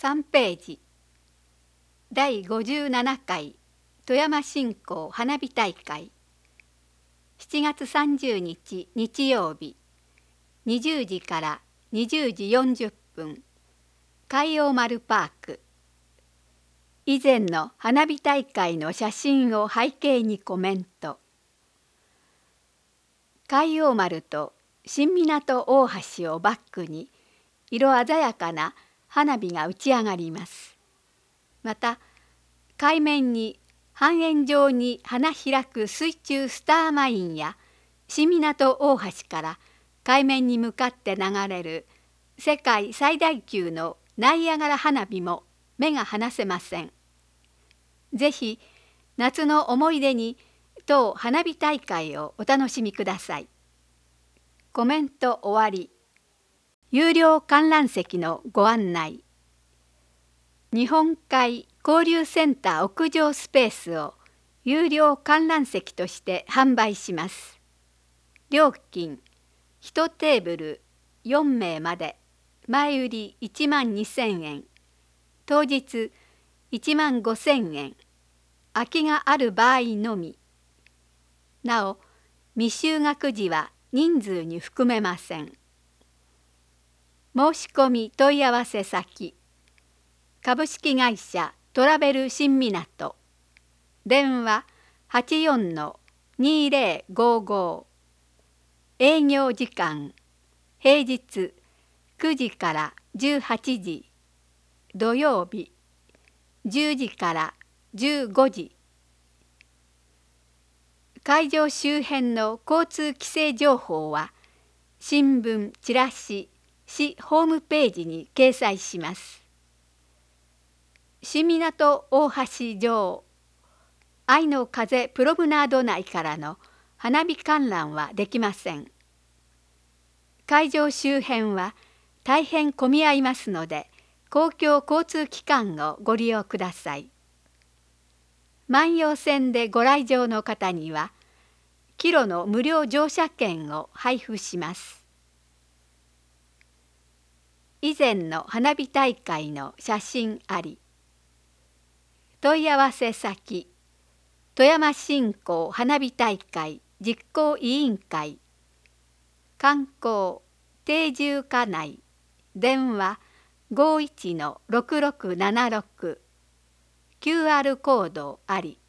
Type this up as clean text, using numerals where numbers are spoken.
3ページ第57回富山新港花火大会7月30日日曜日20時から20時40分海洋丸パーク。以前の花火大会の写真を背景にコメント。海洋丸と新港大橋をバックに色鮮やかな花火が打ち上がります。また海面に半円状に花開く水中スターマインや新港大橋から海面に向かって流れる世界最大級のナイアガラ花火も目が離せません。ぜひ夏の思い出に当花火大会をお楽しみください。コメント終わり。有料観覧席のご案内。日本海交流センター屋上スペースを有料観覧席として販売します。料金1テーブル4名まで前売り12,000円、当日15,000円、空きがある場合のみ。なお未就学時は人数に含めません。申し込み問い合わせ先株式会社トラベル新港、電話84-2055、営業時間平日9時から18時、土曜日10時から15時。会場周辺の交通規制情報は新聞チラシ市ホームページに掲載します。新港大橋上愛の風プロムナード内からの花火観覧はできません。会場周辺は大変混み合いますので公共交通機関をご利用ください。万葉線でご来場の方にはキロの無料乗車券を配布します。以前の花火大会の写真あり。問い合わせ先富山新港花火大会実行委員会、観光定住課内、電話51-6676、QR コードあり。